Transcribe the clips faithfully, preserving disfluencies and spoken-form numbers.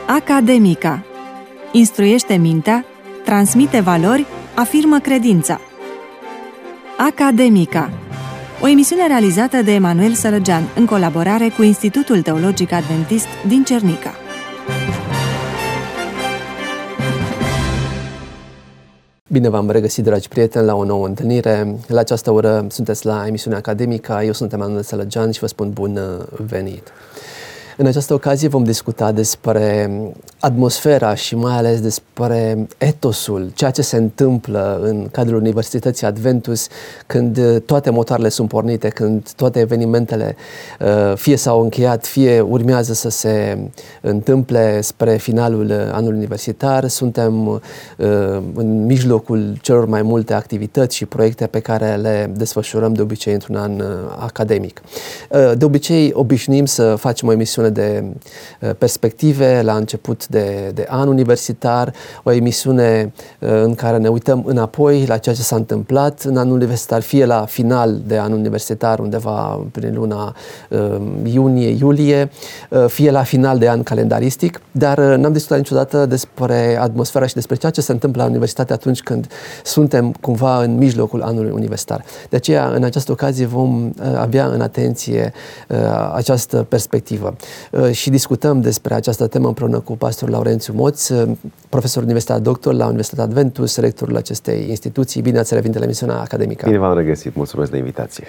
Academica. Instruiește mintea, transmite valori, afirmă credința. Academica. O emisiune realizată de Emanuel Sălăgean în colaborare cu Institutul Teologic Adventist din Cernica. Bine v-am regăsit, dragi prieteni, la o nouă întâlnire. La această oră sunteți la emisiunea Academica. Eu sunt Emanuel Sălăgean și vă spun bun venit. În această ocazie vom discuta despre atmosfera și mai ales despre etosul, ceea ce se întâmplă în cadrul Universității Adventus când toate motoarele sunt pornite, când toate evenimentele fie s-au încheiat, fie urmează să se întâmple spre finalul anului universitar. Suntem în mijlocul celor mai multe activități și proiecte pe care le desfășurăm de obicei într-un an academic. De obicei obișnuim să facem o emisiune de perspective la început de, de an universitar, o emisiune în care ne uităm înapoi la ceea ce s-a întâmplat în anul universitar, fie la final de an universitar, undeva prin luna uh, iunie-iulie, uh, fie la final de an calendaristic, dar uh, n-am discutat niciodată despre atmosfera și despre ceea ce se întâmplă la universitate atunci când suntem cumva în mijlocul anului universitar. De aceea, în această ocazie vom uh, avea în atenție uh, această perspectivă. Și discutăm despre această temă împreună cu pastorul Laurențiu Moț, profesor universitar doctor la Universitatea Adventus, rectorul acestei instituții. Bine ați revenit la emisiunea Academică. Bine v-am regăsit, mulțumesc de invitație.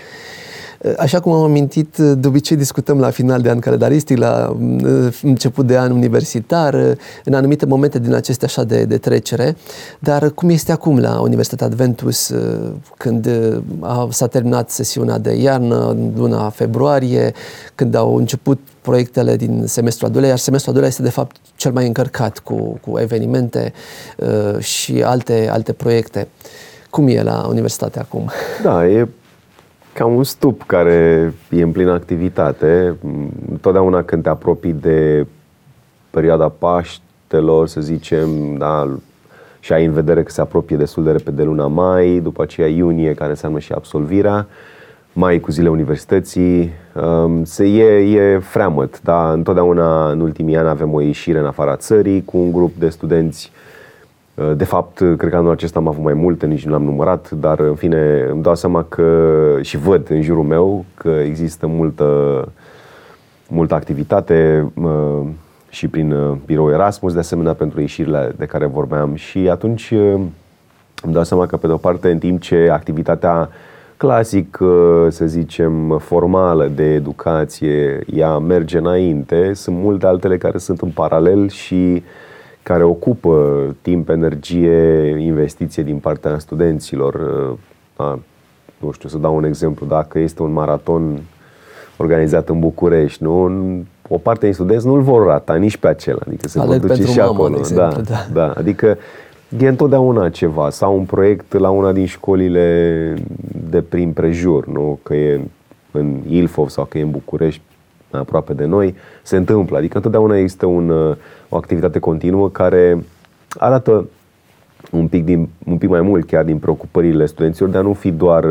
Așa cum am amintit, de obicei discutăm la final de an calendaristic, la început de an universitar, în anumite momente din acestea așa de, de trecere, dar cum este acum la Universitatea Adventus, când a, s-a terminat sesiunea de iarnă, în luna februarie, când au început proiectele din semestrul al doilea, iar semestrul al doilea este de fapt cel mai încărcat cu, cu evenimente uh, și alte, alte proiecte. Cum e la universitate acum? Da, e ca un stup care e în plină activitate. Întotdeauna când te apropii de perioada Paștelor, să zicem, da, și ai în vedere că se apropie destul de repede luna mai, după aceea iunie, care înseamnă și absolvirea, mai cu zile universității, se e, e freamăt, da? Întotdeauna în ultimii ani avem o ieșire în afara țării cu un grup de studenți. De fapt, cred că anul acesta am avut mai multe, nici nu l-am numărat, dar în fine îmi dau seama că și văd în jurul meu că există multă, multă activitate și prin birou Erasmus, de asemenea pentru ieșirile de care vorbeam, și atunci îmi dau seama că pe de o parte, în timp ce activitatea clasic, să zicem, formală de educație, ea merge înainte, sunt multe altele care sunt în paralel și care ocupă timp, energie, investiție din partea studenților. Da, nu știu, să dau un exemplu, dacă este un maraton organizat în București, nu? O parte din studenți nu-l vor rata nici pe acela, adică se vor duce și mamă, acolo. Exemplu, da, da. Da, adică e întotdeauna ceva, sau un proiect la una din școlile de prin prejur, nu? Că e în Ilfov sau că e în București, aproape de noi, se întâmplă. Adică întotdeauna există un, o activitate continuă care arată un pic, din, un pic mai mult chiar din preocupările studenților, de a nu fi doar,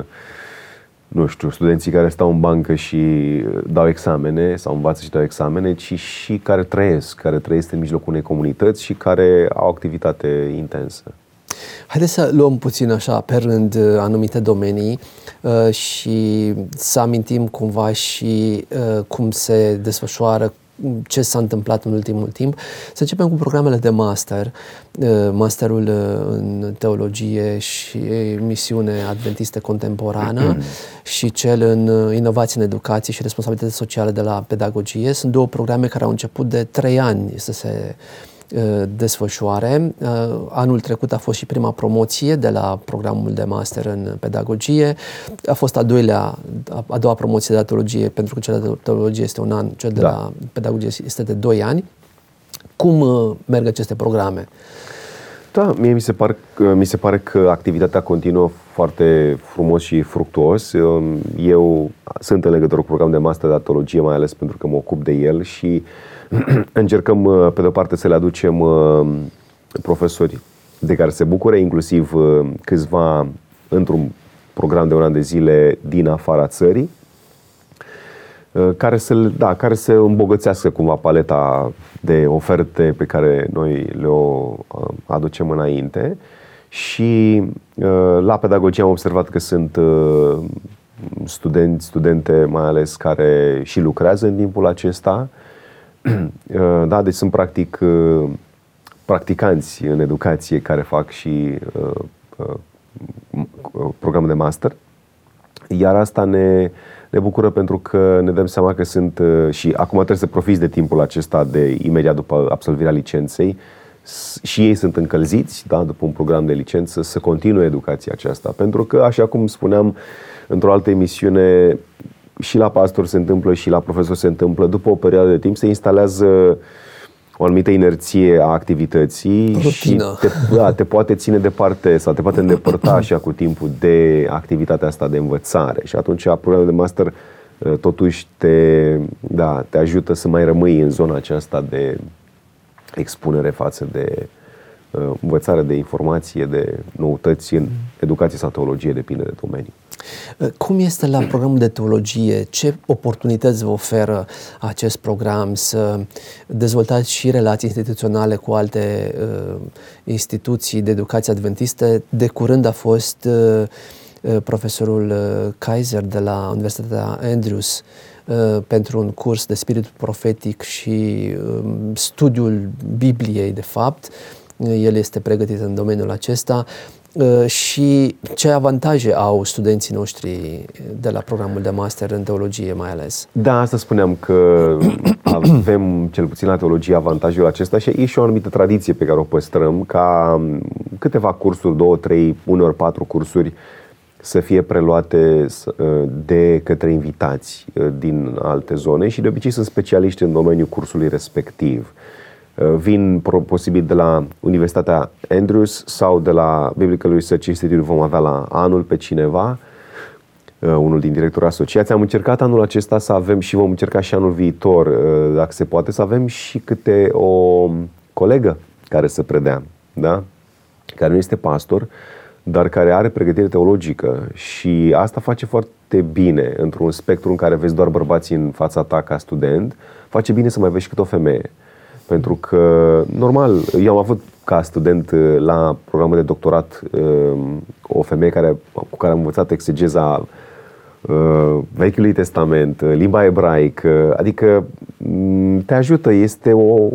nu știu, studenții care stau în bancă și dau examene sau învață și dau examene, ci și care trăiesc, care trăiesc în mijlocul unei comunități și care au activitate intensă. Haideți să luăm puțin așa pe rând anumite domenii uh, și să amintim cumva și uh, cum se desfășoară, ce s-a întâmplat în ultimul timp. Să începem cu programele de master, uh, masterul uh, în teologie și misiune adventistă contemporană și cel în uh, inovație în educație și responsabilitate socială de la pedagogie. Sunt două programe care au început de trei ani să se desfășoare. Anul trecut a fost și prima promoție de la programul de master în pedagogie. A fost a doilea, a doua promoție de la teologie, pentru că cel de teologie este un an, cel de da. la pedagogie este de doi ani. Cum merg aceste programe? Da, mie mi se, par, mi se pare că activitatea continuă foarte frumos și fructuos. Eu sunt în legătură cu programul de master de teologie, mai ales pentru că mă ocup de el și încercăm, pe de-o parte, să le aducem profesori de care se bucure, inclusiv câțiva într-un program de un an de zile din afara țării. care să, da, care să îmbogățească cumva paleta de oferte pe care noi le-o aducem înainte. Și la pedagogie am observat că sunt studenți, studente mai ales, care și lucrează în timpul acesta. Da, deci sunt practic practicanți în educație care fac și programe de master. Iar asta ne, ne bucură pentru că ne dăm seama că sunt, și acum trebuie să profiți de timpul acesta de imediat după absolvirea licenței, și ei sunt încălziți, da, după un program de licență, să continue educația aceasta. Pentru că, așa cum spuneam într-o altă emisiune, și la pastor se întâmplă și la profesor se întâmplă, după o perioadă de timp se instalează o anumită inerție a activității. Rutină. Și te, da, te poate ține departe sau te poate îndepărta așa cu timpul de activitatea asta de învățare. Și atunci programul de master totuși te, da, te ajută să mai rămâi în zona aceasta de expunere față de uh, învățare, de informație, de noutăți în educație sau teologie, depinde de domeniu. Cum este la programul de teologie? Ce oportunități vă oferă acest program să dezvoltați și relații instituționale cu alte uh, instituții de educație adventiste? De curând a fost uh, profesorul Kaiser de la Universitatea Andrews uh, pentru un curs de spiritul profetic și uh, studiul Bibliei, de fapt. El este pregătit în domeniul acesta. Uh, și ce avantaje au studenții noștri de la programul de master în teologie mai ales? Da, asta spuneam, că avem cel puțin la teologie avantajul acesta și e și o anumită tradiție pe care o păstrăm, ca câteva cursuri, două, trei, uneori patru cursuri să fie preluate de către invitați din alte zone și de obicei sunt specialiști în domeniul cursului respectiv. Vin posibil de la Universitatea Andrews sau de la Biblical Research Institute, vom avea la anul pe cineva, unul din directorii asociației. Am încercat anul acesta să avem și vom încerca și anul viitor, dacă se poate, să avem și câte o colegă care să predea, da? Care nu este pastor, dar care are pregătire teologică și asta face foarte bine într-un spectru în care vezi doar bărbați în fața ta ca student, face bine să mai vezi și câte o femeie. Pentru că, normal, eu am avut ca student la programul de doctorat o femeie care, cu care am învățat exegeza Vechiului Testament, limba ebraică, adică te ajută, este o,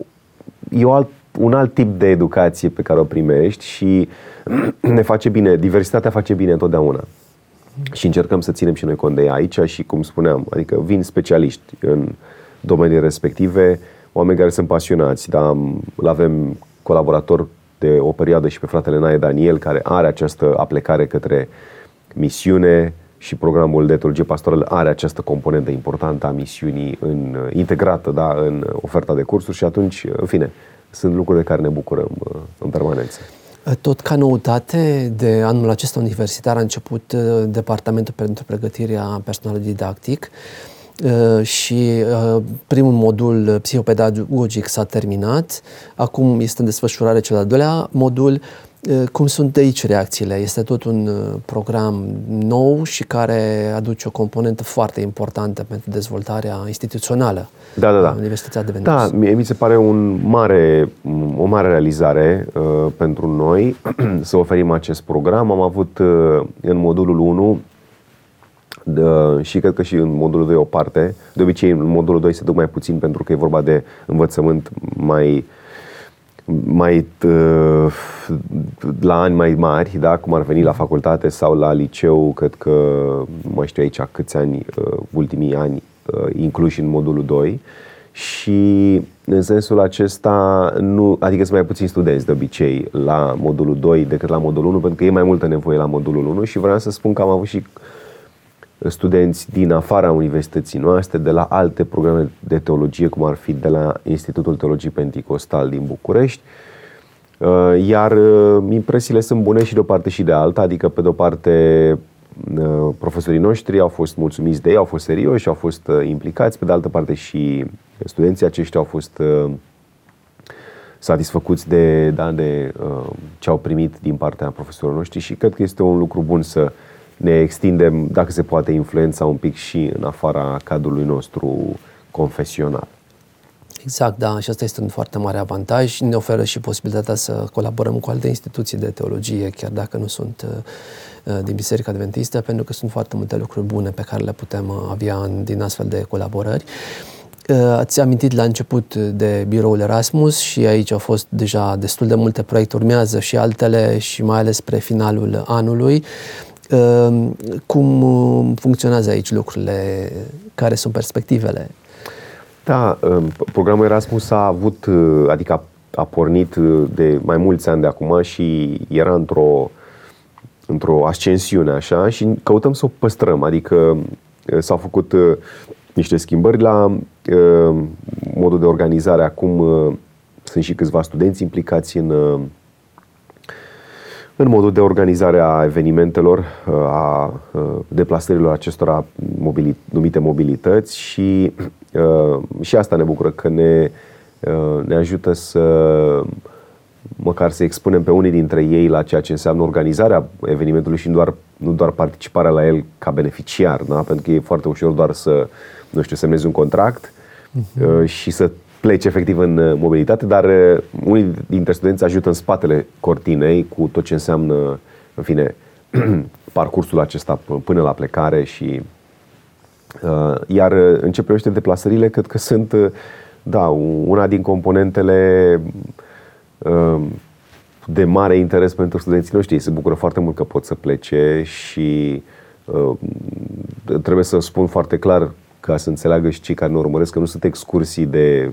e o alt, un alt tip de educație pe care o primești și ne face bine, diversitatea face bine întotdeauna. Și încercăm să ținem și noi cont de ea aici și, cum spuneam, adică vin specialiști în domeniile respective, oameni care sunt pasionați, dar îl avem colaborator de o perioadă și pe fratele Nae Daniel, care are această aplecare către misiune și programul de teologie pastorală are această componentă importantă a misiunii în, integrată, da, în oferta de cursuri și atunci, în fine, sunt lucruri de care ne bucurăm în permanență. Tot ca noutate, de anul acesta universitar a început Departamentul pentru Pregătirea Personalului Didactic și primul modul psihopedagogic s-a terminat. Acum este în desfășurare cel al doilea modul. Cum sunt de aici reacțiile? Este tot un program nou și care aduce o componentă foarte importantă pentru dezvoltarea instituțională da, da, da. a Universității Adventiste. Da, mie mi se pare un mare, o mare realizare uh, pentru noi să oferim acest program. Am avut uh, în modulul unu de, și cred că și în modulul doi o parte. De obicei în modulul doi se duc mai puțin pentru că e vorba de învățământ mai mai la ani mai mari, da, cum ar veni la facultate sau la liceu, cred că nu mai știu aici câți ani, ultimii ani incluși în modulul doi și în sensul acesta, nu, adică sunt mai puțini studenți de obicei la modulul doi decât la modulul unu, pentru că e mai multă nevoie la modulul unu și vreau să spun că am avut și studenți din afara universității noastre, de la alte programe de teologie, cum ar fi de la Institutul Teologiei Penticostal din București. Iar impresiile sunt bune și de o parte și de alta, adică pe de o parte profesorii noștri au fost mulțumiți de ei, au fost serioși, au fost implicați, pe de altă parte și studenții aceștia au fost satisfăcuți de, da, de ce au primit din partea profesorilor noștri și cred că este un lucru bun să ne extindem, dacă se poate, influența un pic și în afara cadrului nostru confesional. Exact, da, și asta este un foarte mare avantaj. Ne oferă și posibilitatea să colaborăm cu alte instituții de teologie, chiar dacă nu sunt uh, din Biserica Adventistă, pentru că sunt foarte multe lucruri bune pe care le putem avea în, din astfel de colaborări. Uh, ați amintit la început de biroul Erasmus și aici au fost deja destul de multe proiecte, urmează și altele și mai ales spre finalul anului. Uh, cum funcționează aici lucrurile? Care sunt perspectivele? Da, programul Erasmus a avut, adică a, a pornit de mai mulți ani de acum și era într-o, într-o ascensiune așa și căutăm să o păstrăm, adică s-au făcut niște schimbări la modul de organizare. Acum sunt și câțiva studenți implicați în, în modul de organizare a evenimentelor, a deplasărilor acestora mobili, numite mobilități și și asta ne bucură, că ne, ne ajută să măcar să expunem pe unii dintre ei la ceea ce înseamnă organizarea evenimentului și nu doar, nu doar participarea la el ca beneficiar, da? Pentru că e foarte ușor doar să, nu știu, semnezi un contract uh-huh. și să pleci efectiv în mobilitate, dar unii dintre studenți ajută în spatele cortinei cu tot ce înseamnă, în fine, parcursul acesta până la plecare și iar în ce privește deplasările, cred că sunt, da, una din componentele de mare interes pentru studenții noștri. Se bucură foarte mult că pot să plece și trebuie să spun foarte clar, ca să înțeleagă și cei care ne urmăresc, că nu sunt excursii de,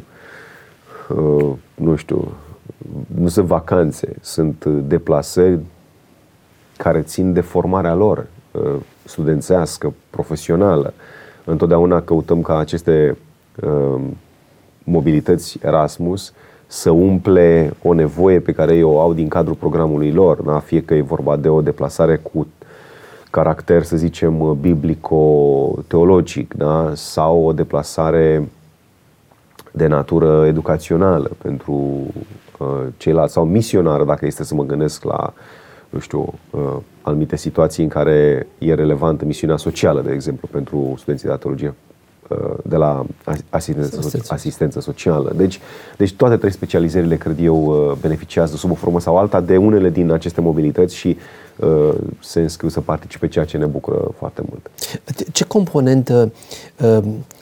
nu știu, nu sunt vacanțe, sunt deplasări care țin de formarea lor studențească, profesională. Întotdeauna căutăm ca aceste uh, mobilități Erasmus să umple o nevoie pe care ei o au din cadrul programului lor, da? Fie că e vorba de o deplasare cu caracter, să zicem, biblico-teologic, da? Sau o deplasare de natură educațională pentru uh, ceilalți, sau misionară, dacă este să mă gândesc la, nu știu, uh, anumite situații în care e relevantă misiunea socială, de exemplu, pentru studenții de teologie de la asistență, asistență socială. Deci, deci toate trei specializările, cred eu, beneficiază sub o formă sau alta de unele din aceste mobilități și uh, se înscriu să participe, ceea ce ne bucură foarte mult. Ce componentă uh,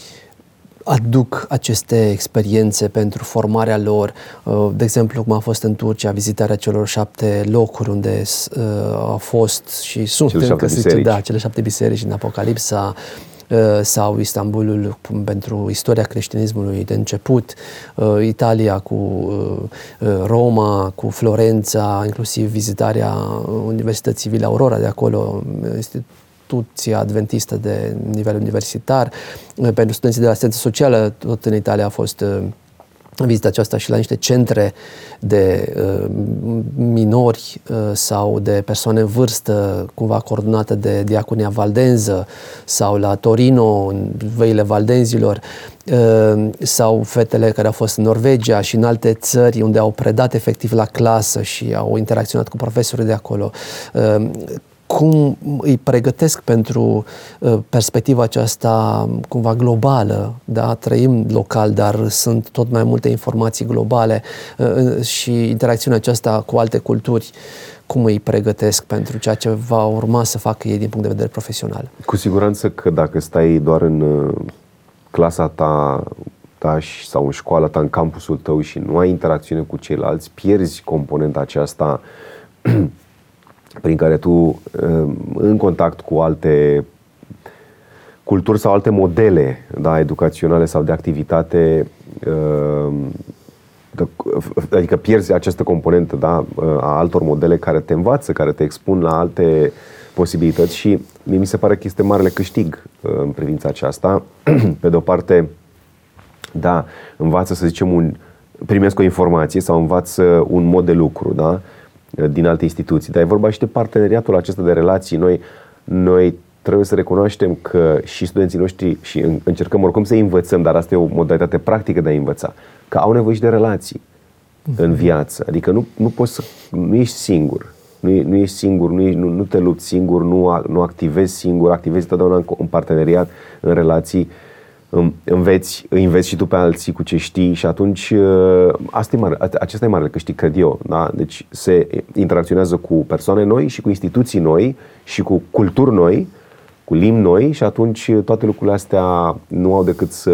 aduc aceste experiențe pentru formarea lor? De exemplu, cum a fost în Turcia, vizitarea celor șapte locuri unde uh, au fost și sunt cele încă, șapte da, cele șapte biserici din Apocalipsa, uh, sau Istanbulul pentru istoria creștinismului de început, uh, Italia cu uh, Roma, cu Florența, inclusiv vizitarea Universității Villa Aurora de acolo, este instituția adventistă de nivel universitar. Pentru studenții de asistență socială, tot în Italia a fost uh, vizita aceasta și la niște centre de uh, minori uh, sau de persoane în vârstă, cumva coordonată de Diaconia Valdenză, sau la Torino, în văile Valdenzilor, uh, sau fetele care au fost în Norvegia și în alte țări unde au predat efectiv la clasă și au interacționat cu profesorii de acolo. Uh, Cum îi pregătesc pentru uh, perspectiva aceasta cumva globală, da? Trăim local, dar sunt tot mai multe informații globale uh, și interacțiunea aceasta cu alte culturi, cum îi pregătesc pentru ceea ce va urma să facă ei din punct de vedere profesional? Cu siguranță că dacă stai doar în uh, clasa ta, ta și, sau în școala ta, în campusul tău și nu ai interacțiune cu ceilalți, pierzi componenta aceasta prin care tu, în contact cu alte culturi sau alte modele, da, educaționale sau de activitate, adică pierzi această componentă, da, a altor modele care te învață, care te expun la alte posibilități și mie mi se pare că este marele câștig în privința aceasta. Pe de o parte, da, învață, să zicem, un, primesc o informație sau învață un mod de lucru, da, din alte instituții, dar e vorba și de parteneriatul acesta de relații. Noi, noi trebuie să recunoaștem că și studenții noștri, și încercăm oricum să învățăm, dar asta e o modalitate practică de a învăța, că au nevoie și de relații uh-huh. în viață. Adică nu, nu poți să, nu ești singur. Nu, e, nu ești singur, nu, ești, nu, nu te lupți singur, nu, nu activezi singur, activezi totdeauna în, în parteneriat, în relații, înveți, înveți și tu pe alții cu ce știi și atunci asta e mare, acesta e marele câștig, cred eu. Da? Deci se interacționează cu persoane noi și cu instituții noi și cu culturi noi, cu limbi noi și atunci toate lucrurile astea nu au decât să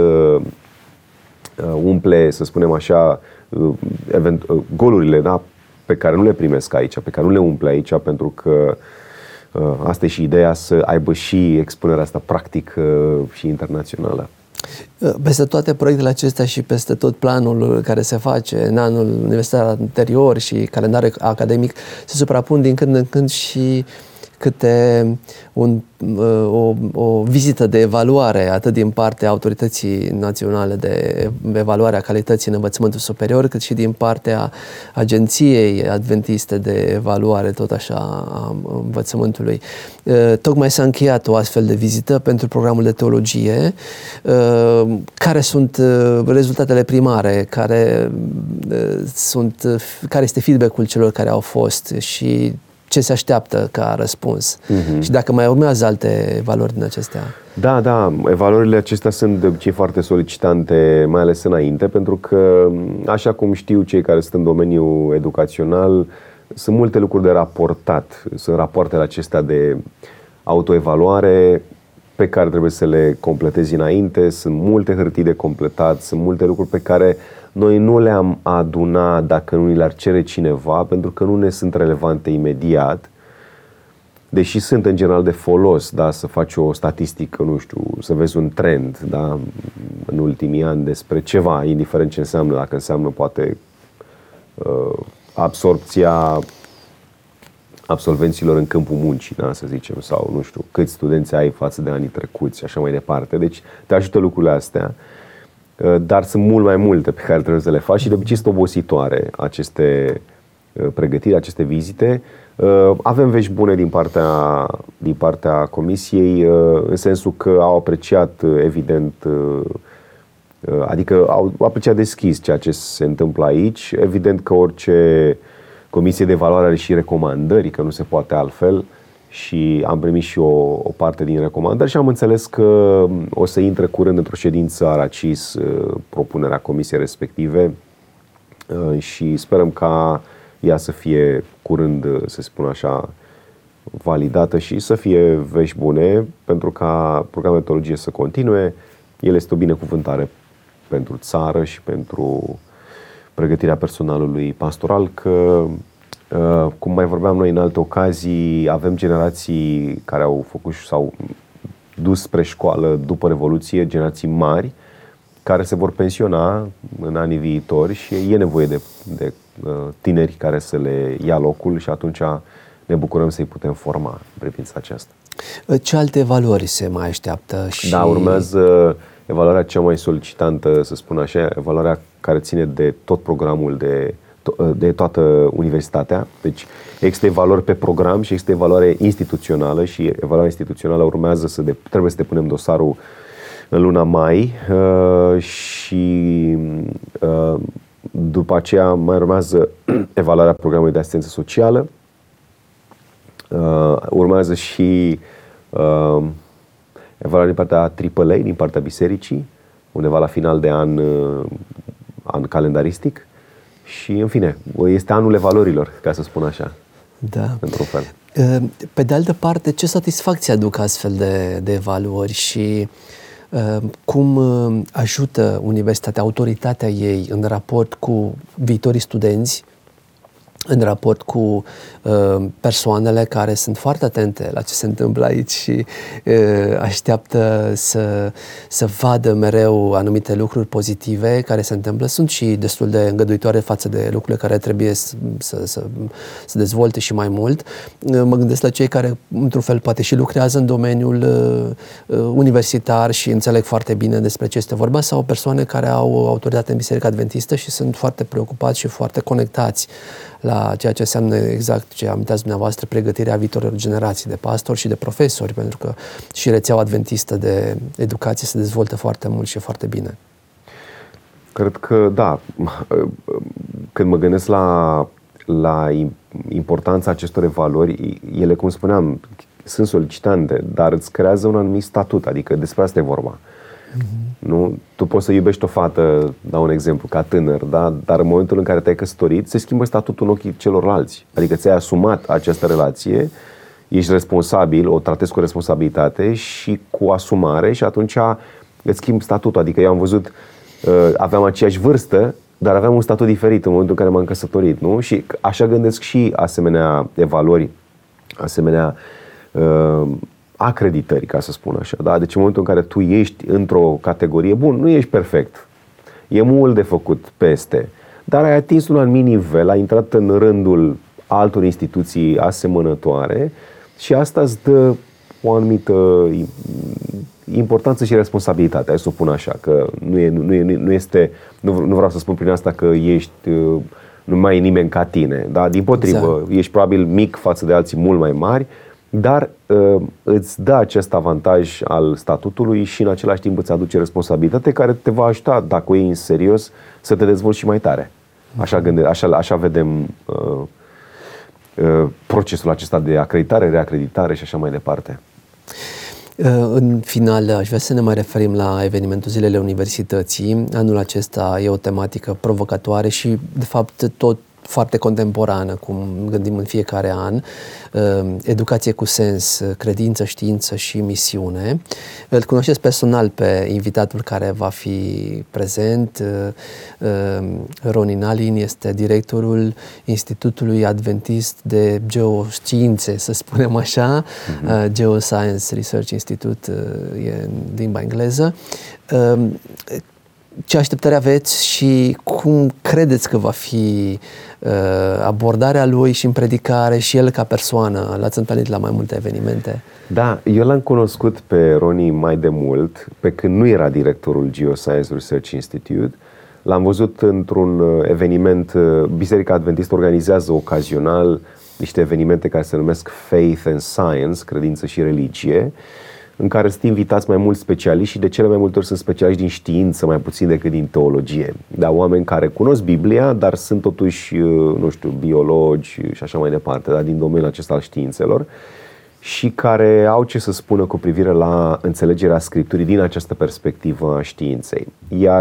umple, să spunem așa, event, golurile, da? Pe care nu le primesc aici, pe care nu le umple aici, pentru că asta e și ideea, să aibă și expunerea asta practică și internațională. Peste toate proiectele acestea și peste tot planul care se face în anul universitar anterior și calendarul academic, se suprapun din când în când și câte un, o, o vizită de evaluare, atât din partea Autorității Naționale de Evaluare a Calității în Învățământul Superior, cât și din partea Agenției Adventiste de Evaluare, tot așa, a învățământului. Tocmai s-a încheiat o astfel de vizită pentru programul de teologie. Care sunt rezultatele primare? Care, sunt, care este feedback-ul celor care au fost și ce se așteaptă ca răspuns? Uh-huh. Și dacă mai urmează alte valori din acestea? Da, da, evaluările acestea sunt de obicei foarte solicitante, mai ales înainte, pentru că, așa cum știu cei care sunt în domeniul educațional, sunt multe lucruri de raportat. Sunt rapoartele acestea de autoevaluare pe care trebuie să le completezi înainte, sunt multe hârtii de completat, sunt multe lucruri pe care noi nu le-am adunat dacă nu ni le-ar cere cineva, pentru că nu ne sunt relevante imediat, deși sunt în general de folos, da, să faci o statistică, nu știu, să vezi un trend, da, în ultimii ani despre ceva, indiferent ce înseamnă, dacă înseamnă poate absorpția absolvenților în câmpul muncii, da, să zicem, sau nu știu, câți studenți ai față de anii trecuți și așa mai departe. Deci te ajută lucrurile astea. Dar sunt mult mai multe pe care trebuie să le faci și de obicei sunt obositoare aceste pregătiri, aceste vizite. Avem vești bune din partea, din partea comisiei, în sensul că au apreciat, evident, adică au apreciat deschis ceea ce se întâmplă aici. Evident că orice comisie de evaluare are și recomandări, că nu se poate altfel. Și am primit și o, o parte din recomandări și am înțeles că o să intre curând într-o ședință a RACIS propunerea comisiei respective și sperăm ca ea să fie curând, să spun așa, validată și să fie vești bune pentru ca programul de teologie să continue. El este o binecuvântare pentru țară și pentru pregătirea personalului pastoral, că Uh, cum mai vorbeam noi în alte ocazii, avem generații care au făcut sau dus spre școală după Revoluție, generații mari, care se vor pensiona în anii viitori și e nevoie de, de uh, tineri care să le ia locul și atunci ne bucurăm să-i putem forma în privința aceasta. Ce alte valori se mai așteaptă? Și... Da, urmează evaluarea cea mai solicitantă, să spun așa, evaluarea care ține de tot programul de de toată universitatea. Deci există evaluări pe program și există evaluare instituțională și evaluarea instituțională urmează să de, trebuie să depunem dosarul în luna mai uh, și uh, după aceea mai urmează evaluarea programului de asistență socială. Uh, urmează și uh, evaluarea din partea A A A, din partea bisericii, undeva la final de an, uh, an calendaristic. Și, în fine, este anul evaluărilor, ca să spun așa, da. Într-un fel. Pe de altă parte, ce satisfacție aduc astfel de, de evaluări și uh, cum ajută universitatea, autoritatea ei în raport cu viitorii studenți, în raport cu uh, persoanele care sunt foarte atente la ce se întâmplă aici și uh, așteaptă să, să vadă mereu anumite lucruri pozitive care se întâmplă. Sunt și destul de îngăduitoare față de lucrurile care trebuie să, să, să, să dezvolte și mai mult. Uh, mă gândesc la cei care, într-un fel, poate și lucrează în domeniul uh, universitar și înțeleg foarte bine despre ce este vorba, sau persoane care au autoritate în Biserica Adventistă și sunt foarte preocupați și foarte conectați la ceea ce înseamnă exact ce aminteați dumneavoastră, pregătirea viitorilor generații de pastori și de profesori, pentru că și rețeaua adventistă de educație se dezvoltă foarte mult și foarte bine. Cred că, da, când mă gândesc la la importanța acestor valori, ele, cum spuneam, sunt solicitante, dar îți creează un anumit statut, adică despre asta e vorba. Mm-hmm. Nu? Tu poți să iubești o fată, dau un exemplu, ca tânăr, da? Dar în momentul în care te-ai căsătorit, se schimbă statutul în ochii celorlalți. Adică ți-ai asumat această relație, ești responsabil, o tratezi cu responsabilitate și cu asumare și atunci îți schimbi statutul. Adică eu am văzut, aveam aceeași vârstă, dar aveam un statut diferit în momentul în care m-am căsătorit, nu? Și așa gândesc și asemenea evaluări, asemenea uh, acreditări, ca să spun așa, da? Deci în momentul în care tu ești într-o categorie, bun, nu ești perfect, e mult de făcut peste, dar ai atins un anumit nivel, ai intrat în rândul altor instituții asemănătoare și asta îți dă o anumită importanță și responsabilitate, hai să o pun așa, că nu, e, nu, e, nu este, nu, nu vreau să spun prin asta că ești, nu mai e nimeni ca tine, da? Dimpotrivă, exact. Ești probabil mic față de alții mult mai mari, dar uh, îți dă acest avantaj al statutului și în același timp îți aduce responsabilitate care te va ajuta, dacă o iei în serios, să te dezvolți și mai tare. Așa, gânde, așa, așa vedem uh, uh, procesul acesta de acreditare, reacreditare și așa mai departe. În final, aș vrea să ne mai referim la evenimentul Zilele Universității. Anul acesta e o tematică provocatoare și, de fapt, tot foarte contemporană, cum gândim în fiecare an, educație cu sens, credință, știință și misiune. Îl cunoașteți personal pe invitatul care va fi prezent. Roni Nalin este directorul Institutului Adventist de Geoștiințe, să spunem așa, mm-hmm. Geoscience Research Institute e în limba engleză. Ce așteptări aveți și cum credeți că va fi uh, abordarea lui și în predicare și el ca persoană? L-ați întâlnit la mai multe evenimente? Da, eu l-am cunoscut pe Roni mai de mult, pe când nu era directorul Geoscience Research Institute. L-am văzut într-un eveniment, Biserica Adventistă organizează ocazional niște evenimente care se numesc Faith and Science, credință și religie, în care sunt invitați mai mulți specialiști și de cele mai multe ori sunt specialiști din știință, mai puțin decât din teologie. Da, oameni care cunosc Biblia, dar sunt totuși, nu știu, biologi și așa mai departe, da, din domeniul acesta al științelor și care au ce să spună cu privire la înțelegerea Scripturii din această perspectivă a științei. Iar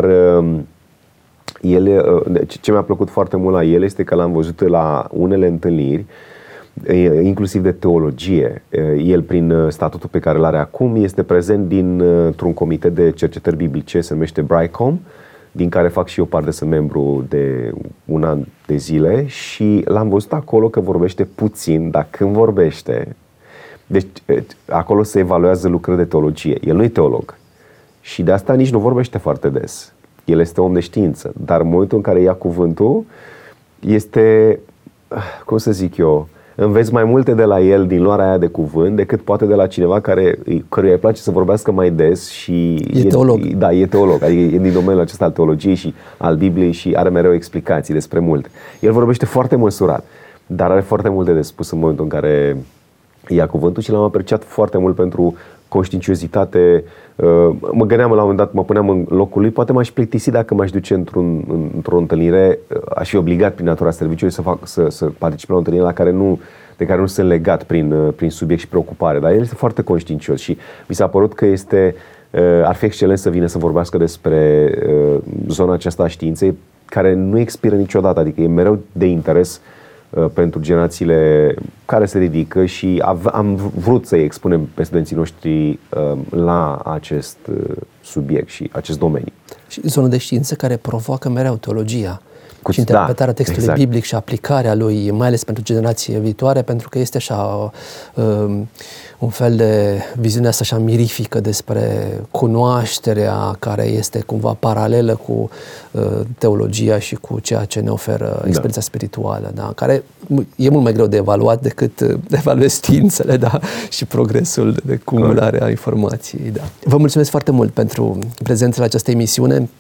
ele, ce mi-a plăcut foarte mult la el este că l-am văzut la unele întâlniri, inclusiv de teologie. El, prin statutul pe care îl are acum, este prezent dintr-un comitet de cercetări biblice, se numește BRICOM, din care fac și eu parte, sunt membru de un an de zile și l-am văzut acolo că vorbește puțin, dar când vorbește, deci acolo se evaluează lucrări de teologie. El nu e teolog și de asta nici nu vorbește foarte des. El este om de știință, dar în momentul în care ia cuvântul, este, cum să zic eu, înveți mai multe de la el din luarea aia de cuvânt decât poate de la cineva care, căruia îi place să vorbească mai des și e, e teolog. Da, e teolog, adică e din domeniul acesta al teologiei și al Bibliei și are mereu explicații despre multe. El vorbește foarte măsurat, dar are foarte multe de spus în momentul în care ia cuvântul și l-am apreciat foarte mult pentru conștiinciozitate. Mă gândeam la un moment dat, mă puneam în locul lui, poate m-aș plictisi dacă m-aș duce într-un, într-o întâlnire, aș fi obligat prin natura serviciului să, fac, să, să particip la o întâlnire la care nu, de care nu sunt legat prin, prin subiect și preocupare, dar el este foarte conștiincios și mi s-a părut că este, ar fi excelent să vină să vorbească despre zona aceasta a științei, care nu expiră niciodată, adică e mereu de interes pentru generațiile care se ridică și am vrut să-i expunem pe studenții noștri la acest subiect și acest domeniu. Și zonă de știință care provoacă mereu teologia Cu, și interpretarea da, textului exact. biblic și aplicarea lui, mai ales pentru generații viitoare, pentru că este așa um, un fel de viziune asta așa mirifică despre cunoașterea care este cumva paralelă cu uh, teologia și cu ceea ce ne oferă experiența da. spirituală, da? Care e mult mai greu de evaluat decât uh, de evaluezi științele, da? Și progresul de cumulare a informației. Da. Vă mulțumesc foarte mult pentru prezența la această emisiune.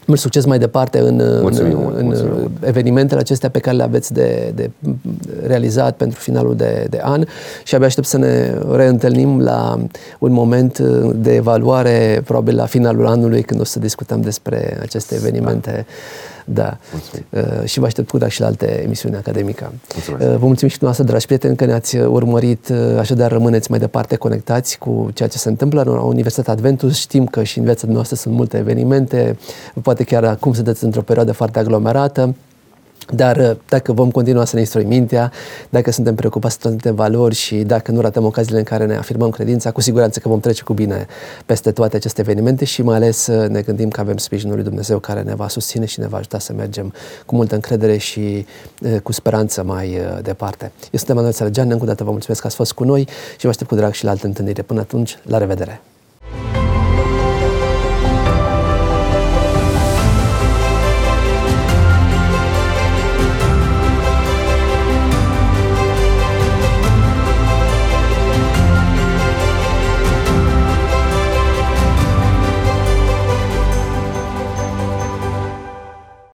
Mult succes mai departe în, mulțumim, în, mulțumim. în evenimentele acestea pe care le aveți de, de realizat pentru finalul de, de an și abia aștept să ne reîntâlnim la un moment de evaluare, probabil la finalul anului, când o să discutăm despre aceste evenimente. Da. Uh, și vă aștept cu drag și la alte emisiuni academice. Uh, vă mulțumim și dumneavoastră, dragi prieteni, că ne-ați urmărit. Uh, așadar, rămâneți mai departe conectați cu ceea ce se întâmplă la Universitatea Adventus. Știm că și în viața noastră sunt multe evenimente, poate chiar acum sunteți într-o perioadă foarte aglomerată. Dar dacă vom continua să ne instruim mintea, dacă suntem preocupați să transmitem valori și dacă nu ratăm ocaziile în care ne afirmăm credința, cu siguranță că vom trece cu bine peste toate aceste evenimente și mai ales ne gândim că avem sprijinul lui Dumnezeu care ne va susține și ne va ajuta să mergem cu multă încredere și cu speranță mai departe. Eu sunt Emanuel Sărăgean, încă o dată vă mulțumesc că ați fost cu noi și vă aștept cu drag și la alte întâlniri. Până atunci, la revedere!